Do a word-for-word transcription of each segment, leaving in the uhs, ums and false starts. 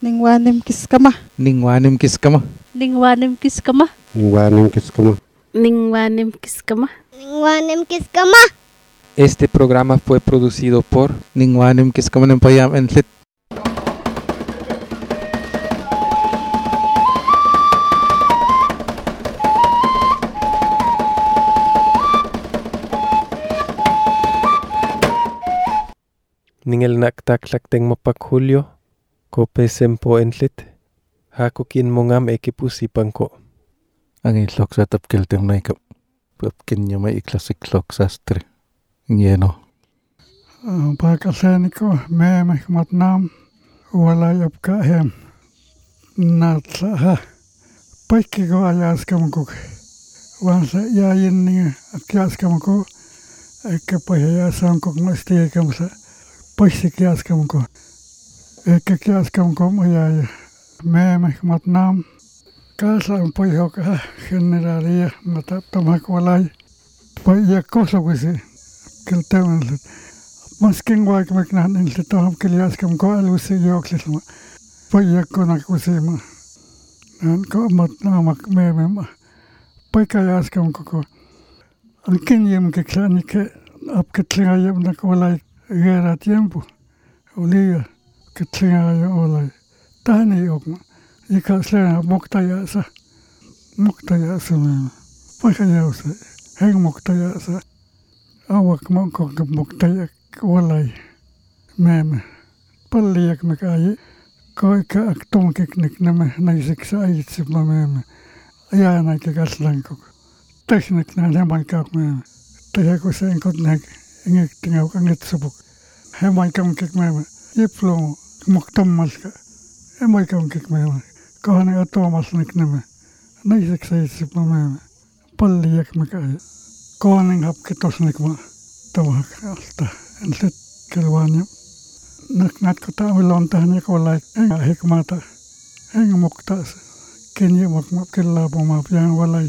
Ningwanim kiskama. Ningwanim kiskama. Ningwanim kiskama. Ningwanim kiskama. Ningwanim kiskama. Ningwanim kiskama. Este programa fue producido por Ningwanim Kiskama Nempayam Entlit. Ningel naktaklak teng mapak Julio, kope sempo entlit, hakukin mongam ekipusi pangko. Ang itlok sa tapkel teng naikap, papkin niya may iklas iklok sastre. Ngeno. Pakaseniko meme matnam wala yapka hem natsa paikki ko ajaskamko wansa yayin ni akyaskamko ekki pajasamko masti kamsa paisi kyaskamko ekki kyaskamko moya meme matnam kasa pajoka generalia mata tomak walai paja kosokusi keltemen masking wak maknan in litoham kiliaskam ko alusi yoklisma payakona kusima nan ko matna mak meme paykayaskam ko ankin yem ke klanike ap ketlinga yem na ko lai gera tiempo ulia ketlinga yo olai tani yokma ikasle moktaya sa moktaya sa meme paykayasa heng moktaya sa awak mongko moktaya walai meme palliak mekai koi ka aktom kiknik name naisik sa aitsip ma meme ayana ke kaslanko technik na lemai kak meme tayako sa enkot nek ingik tingaw angit subuk hemai kam kik meme yiplo moktam maska hemai kam kik meme kahane atomas nek name naisik sa aitsip ma meme palliak mekai kahane hap kitos nek ma tawak alta entlit kelwanya nak nat ko ta lontahnya ko like enga hikmata enga muktas kenya mak mak kella boma pian walai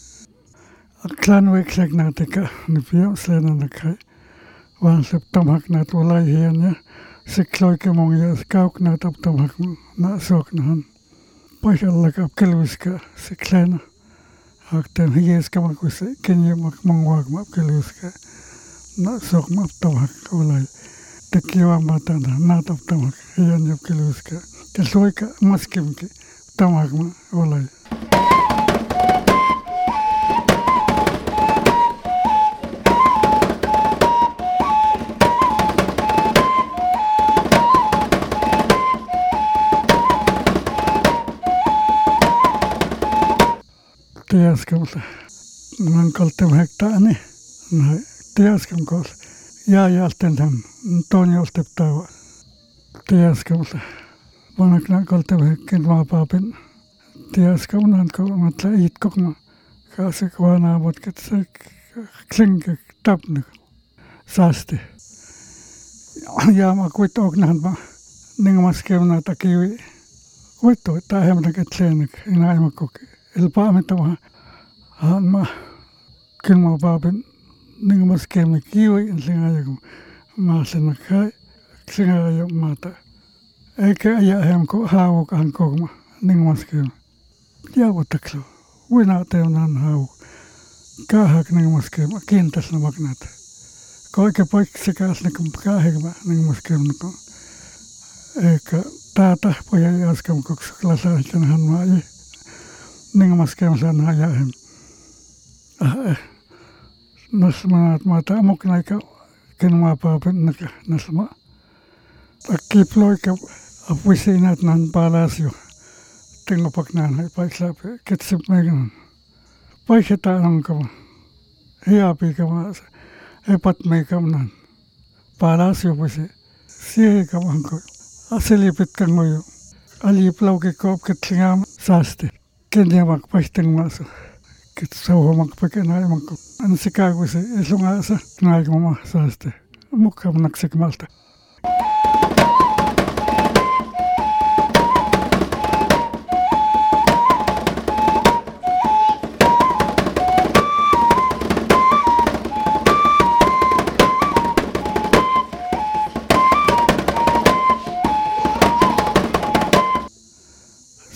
aklan wek sek natika ni pio slena nakai wan septom hak nat walai hianya sikloy ke mongya skauk nat aptom hak na sok nan paishalla kap kelwiska siklena hak ten hies kam ko se kenya mak mongwak mak kelwiska na sok map tawak walai tekiwa mata na tap tawak yan yap kiluska kesoika maskim ki tawak ma walai tias kamsa man kaltem hekta ani na tiaskam kos ja jalten tam Antonio steptava tiaskam sa vanakna kolte hekken ma papin tiaskam nan ko matla it kokma kase kwana botket se klinge tapne saste ja ma kuit oknan ma ning maskem na takiwi kuito ta hemna ketlenek ina ma kok el paametama han ma kilma papin ning maskem kiwi lingayo masena kai lingayo mata eke ya hem ko hawo kan ko ma ning maskem ya botaklo wena te nan hawo ka hak ning maskem kintas na magnat ko ke pak sekas na kum ka hegma ning maskem ko eka tata po ya askam ko klasa tan han ma ning maskem san ha ya hem ah nasmanat mata amok naika kenma papin naka nasma akiploy ka apusinat nan palacio tengo paknan hai paisa ketsip megan paisa tanam kama hiapi kama epat mekam nan palacio puse sie kama ko aselipit kangoyo ali plau ke kop ketlingam saste kenya mak paisteng maso kit so mak pakenai mak an Chicago se esunga sa nai mama saste mukam naksik malta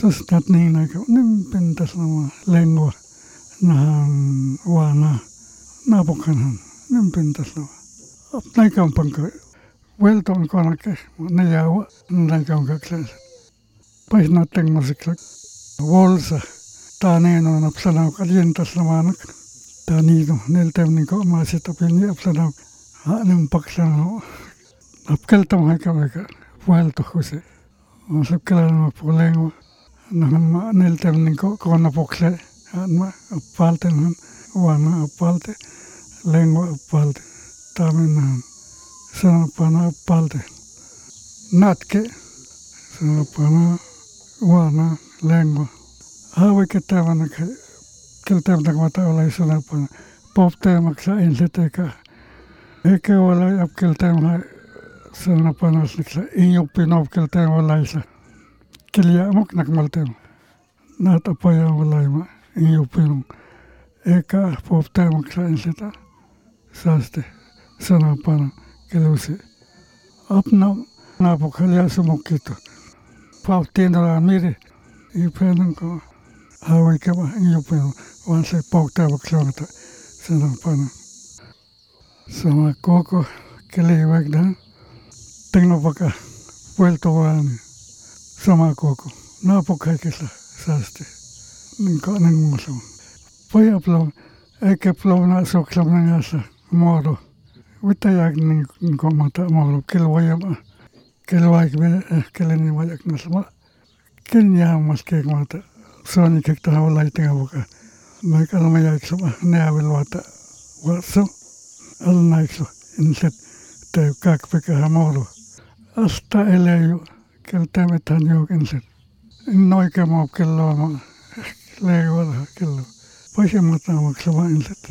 sastat nina ka nimpentas nama lengua nahan wana napokanan nimpentas nama apnai kampang ka welton kona ke nayawa nai kampang ka pais nateng masikla volsa taneno napsana kalientas namanak tanido neltem ko masita pini apsana hanem paksana apkeltam hakamaka welto huse masaklan polengwa nahan neltem ko kona pokle anma apalten wana apalte lengwa apalte tamen sana pana apalte natke sana pana wana lengwa hawe ketavana ke keltem tak mata olai sana pana popte maksa inseteka eke olai ap keltem la sana pana sliksa inyopin op keltem olai sa kelia mok nak maltem nat apaya olai ma inyopin eka popte maksa inseta saste sana pana keluse apna napo kalia sumokito pautendra mire ipenan ko hawe keba inyopin wanse popte maksa sana pana sama koko kele wagdan tengo baka vuelto wani sama koko napo kai kisa saste ninko nangmuso paya plo eke plo na so klam na yasa moro witayak ninko mata moro kelwaya ma kelwaya be keleni wayak nasma kenya maske mata soni kekta hawlai tenga baka mai kalma yak so ne avel wata waso al naikso inset te kak peka hamoro asta eleju kelteme tanjo inset noike mo kello ma lego wala kello pase mata mo klama inset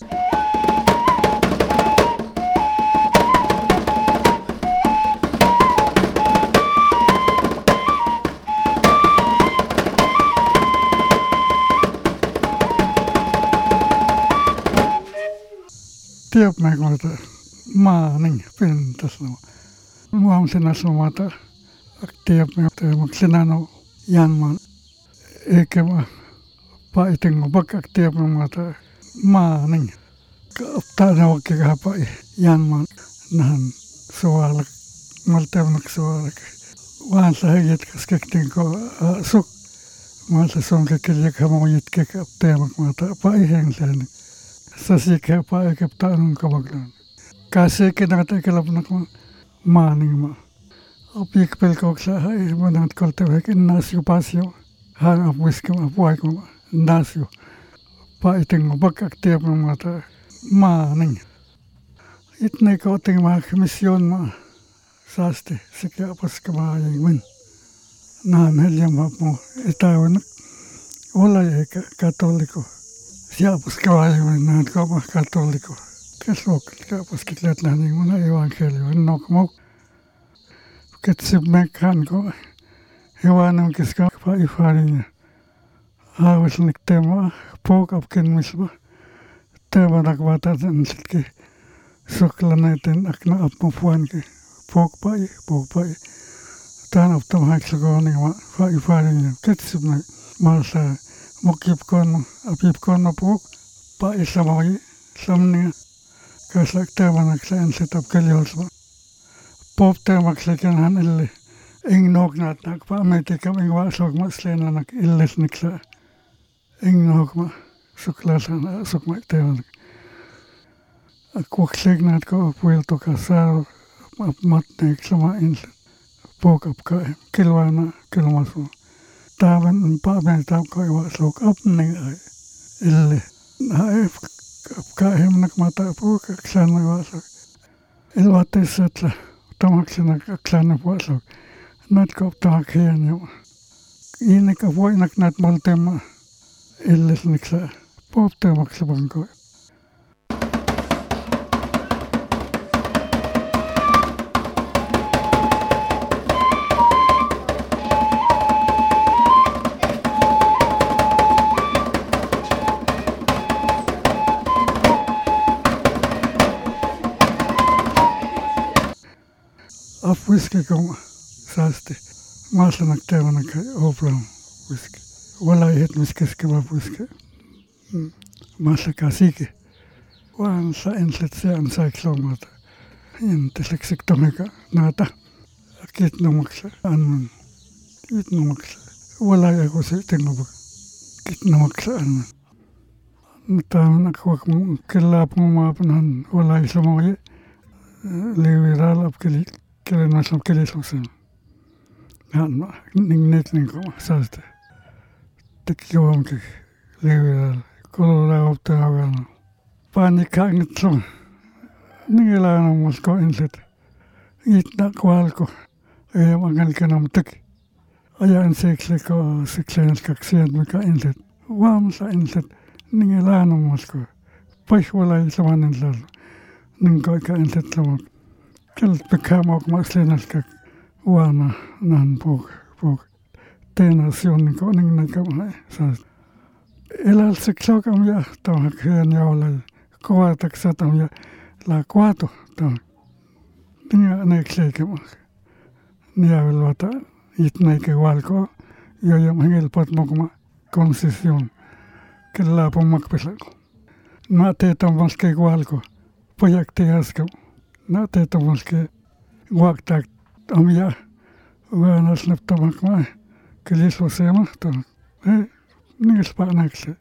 tiap mek mata ma ning pentas no muam senas mata tiap mek te maksenano yanman ekema pa iteng bak tiap mata ma ning ka no ke apa yanman nan soal maltem nak soal wan sahet kaskekting ko suk mal son ke ke kamo yit ke temak mata pa iheng sen sasi ke pa ke tanung ka baglan kase ke nata ke lap nak maning ma apik pel ko sa hai manat kolte ke nasio pasio han apwis ke apwai ko nasio pa iteng bak aktiap mata maning itne ko teng ma mission ma saste sikya pas ke ma yin nan heliam mo etawn wala ke katoliko sia pues que vaya na como católico que es lo que pues que la ninguna evangelio no como que se me can go Johanna que ska pa ifarinya a was nik tema pok op ken misma tema nak bata den ke soklaneten akna op mo fuan ke pok pa pok pa tan op tom hak so ni ma pa ifarinya que se me malsa mokip kon apip kon po pa isamoi samni kasak tamanak sa setup kaliosma pop tamak sa kan ille ing nok nat nak pa mete kam ing wasok maslena nak illes nikla ing nok ma suklasan sokma tamanak akok segnat ko puelto casar mat nek sama in pok ap ka kilwana kilmaso tavan pa ben tab ko wa sok up ne ille na ka hem nak mata po ka klan wa sok el wate satla tamak sina ka klan po sok nat ko ta khen yo ine ka voi nak nat moltem ille niksa pop tamak sa bangko Afwiske kom saste masanak temanak oplam puske. Wala het miskas kama puske. Masa kasike. Wan sa enslet se an sa kilometer. In tesleksik tomeka nata. Akit nomaksa anman. Kit nomaksa. Wala ya ko se tengo. Kit nomaksa anman. Nataman akwak mo kelap mo mapanan wala islamoye. Lewiral ap keli kelen masam keli sosen. Han ning net ning ko saste. Tekjom ke lewiral kolora op te hagan. Panika ngitlo. Ningela na mosko inset. Itna kwalko. E mangal kanam tek. Aya en sekle ko seklen kaksian meka inset. Wam sa inset ningela na mosko. Pas wala islaman inset. Ningko ka inset lo. Kel bekam ook maslenas ka wana nan pok pok. Tenasion ko ning na kam sa. Elal seklok am ya ta khen yaula. Koa taksatam ya la cuatro ta tinga ne kleke ma ni avelota itna ke walko yo yo mangel pot mokma concesión que la pomak pesa na te tomos ke walko poyak te asko na te tomos ke waktak am ya wana snap tomak ma que les lo sema ta eh ni spanakse.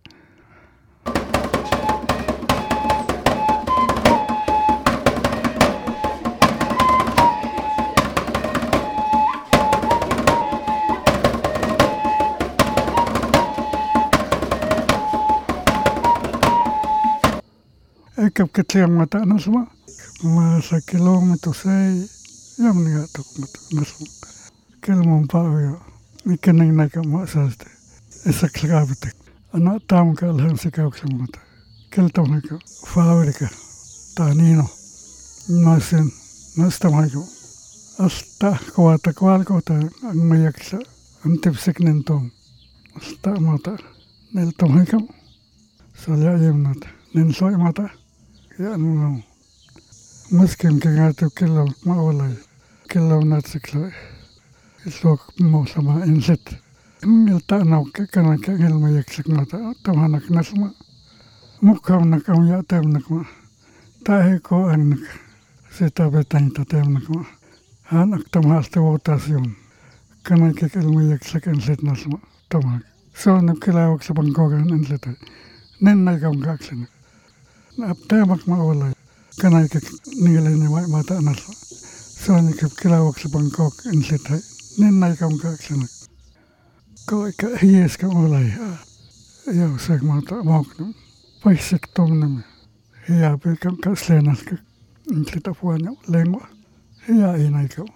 Ekap ketliang mata nasma, masa kilometer sei, jam ni atok mata nasma. Kelmon pau yo, ikening naik masa ste, esak sekabete. Anak tam kalhan sekau mata. Kel tam naik fabrika, tanino, nasen, nastam haiko. Asta kuata kualko ta angmayaksa, antip seknentong. Asta mata, nel tam haiko. Salya yem nata, nen soy mata. Ya no, maskem ke gato kilo mawalay, kilo natsiklo. Islok mo sama inset. Ngel tanaw ke kana ke ngel mayaksik nata tamanak nasma. Mukaw nakam ya tem nakma. Tahe ko anak seta betang ta tem nakma. Anak tamhaste votación. Kana ke ngel mayaksik inset nasma tamak. So nabkilawak sa Bangkogan inset. Nen na kam kaksin. Aptemak mawalay kanay ke nilay ni mata nasma. So nikilawak sa Bangkok inset nen na kam kaksin. Ko ka hies ka walay. Yaw sag mata mawak paisik tom nam. Hiya pe kam kaslenas ka inset apuanya lengwa. Hiya inay ka.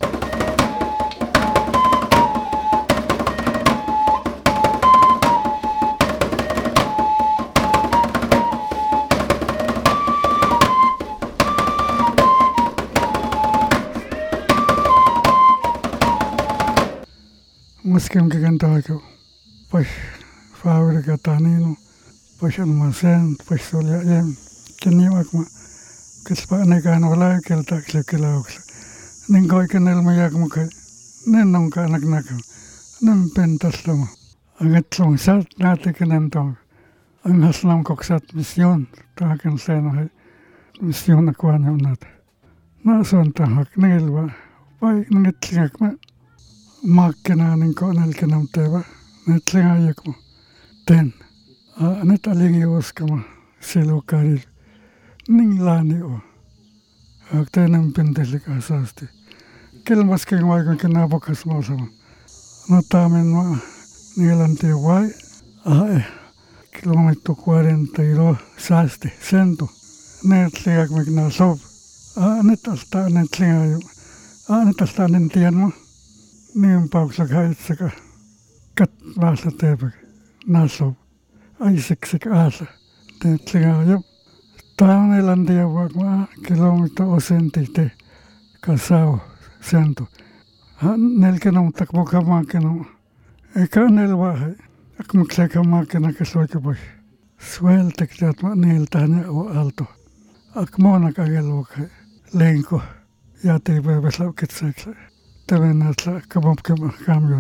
Maskem ke ganta ko pas fabrika tanino pas almacén pas solia yem keniwak ma kispa ne kan wala kel tak le kelawak ningoy kenel mayak mo kay nen nong ka nak nak nem pentas tama agat long sat nate kenem tong ang haslam koksat misyon ta kan sena hay misyon akwan nat na son ta hak nelwa pai ngetlak ma Makkena ning ko nal kenam teba netlenga yakmo ten a net alingi oskama selo karil ning lani o aktenam pentelik asasti kel maskeng wai kan kena bokas mo sama notamen ma nilante wai a kilometro cuarenta y dos saste cento netlenga mek na sob a net asta netlenga a net asta nentian mo Nim pauksak haitsaka kat vasa tepek nasob aisik sik asa te tlinga yop taon elandia wakma kilometer osenti te kasao sento nel kenam takboka makenam eka nel wahay ak maksaka makena kasoike boy swel tekjatma nel tanya o alto ak mona kagel wakay lengko yate bebesla kitsekla Teven atla kabom kama kamyon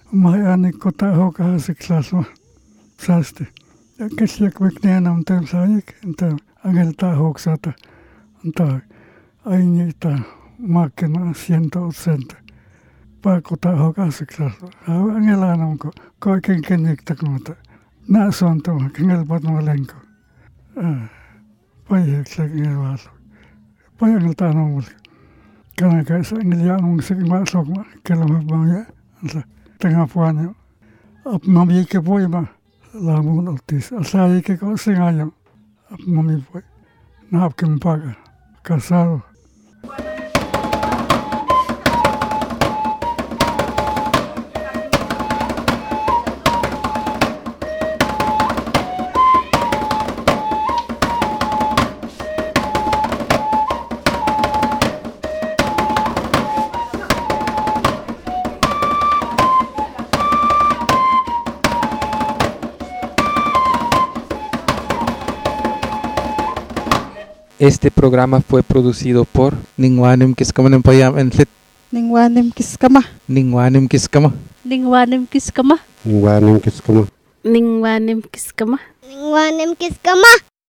Mahani kota hoka hasiklasma saasti. Ja kesiak vikneena on teillä saajik, että angelta hoksata, että aini ta makena siento otsenta. Pakota hoka hasiklasma. Angelana onko kaiken keniktaknuota. Nää on tuo, kengelpat malenko. Paiheksa kengelvaatu. Pajangelta on ollut. Kanakaisa angeliaan on sekin maaslokma, kello vaan ja tengah puanyo. Ap mami ke voima lamun oltis. Asai ke ko singayo. Ap mami voi. Naap kem paga. Kasaro. Este programa fue producido por Ningwanim kiskama payam entlit. Ningwanim kiskama. Ningwanim kiskama. Ningwanim kiskama. Ningwanim kiskama. Ningwanim kiskama. Ningwanim kiskama.